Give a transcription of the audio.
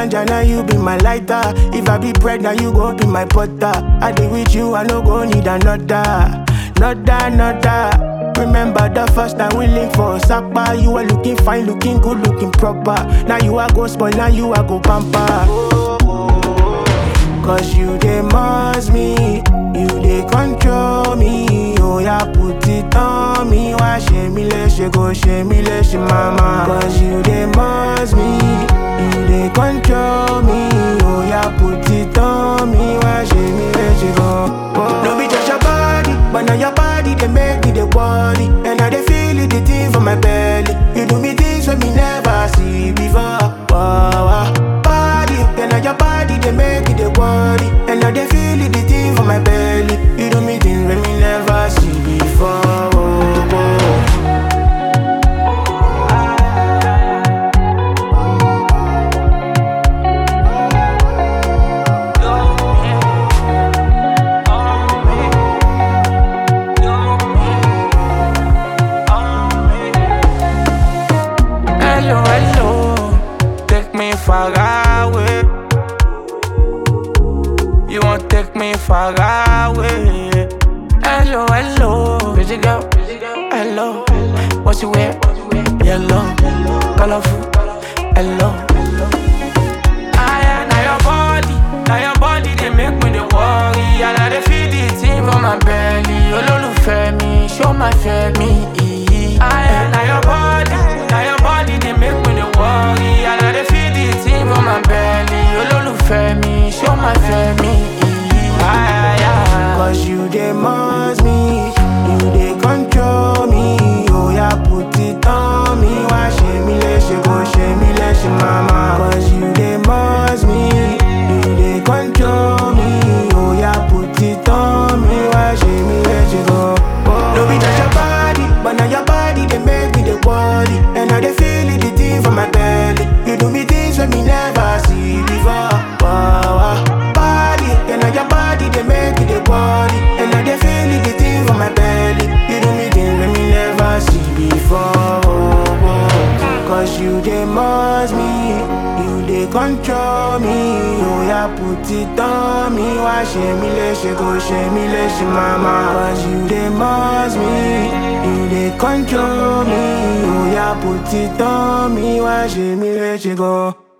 ganja, now you be my lighter. If I be bread, now you go be my butter. I dey with you, I no go need another. Nother. Remember the first time we linked for Sapa. You were looking fine, looking good, looking proper. Now you are go spoil, now you are go pamper. Cause you dey must me, you dey control me. Oh yeah, put it on me. Why shame me, let you go, shame me, let you mama. Cause you dey must me, you dey control me. Oh yeah, put it on me. Why shame me, let you go. No be just your body, but now your body they make me the worry. And I dey feel it, the thing from my belly. You do me things when me never see before. Wow. Body, and now your body they make me the worry. And I dey feel it, the thing from my belly. You do me things when me never see before. Hello, take me far away. You won't take me far away. Hello, pretty girl. Hello, what you wear? Yellow, colorful. Hello. Now your body, they make me the worry. And I dey feel the thing from my belly. Olólùfẹ́ mi, show my family. Now your body, they make me the worry. And I dey feel the thing from my belly. Olólùfẹ́ mi, show my family. Cause you dey must me, you dey control me. Oh yeah, put it on me. Why shame me, let you go, shame me, let you mama. Cause you dey must me, you dey control me. Oh yeah, put it on me. Why shame me, let you go. No be just your body, but now your body they make me the worry. And I dey feel it, the thing from my belly. You do me things when me never see before. Wow. Body, and now your body they make me the worry. And I dey feel it, the thing from my belly. You do me things when me never see before. Cause you dey must me, you dey control me. Oh yeah, put it on me. Why shame me, let you go, shame me, let you mama. Cause you dey must me, you dey control me. Oh yeah, put it on me. Why shame me, let you go.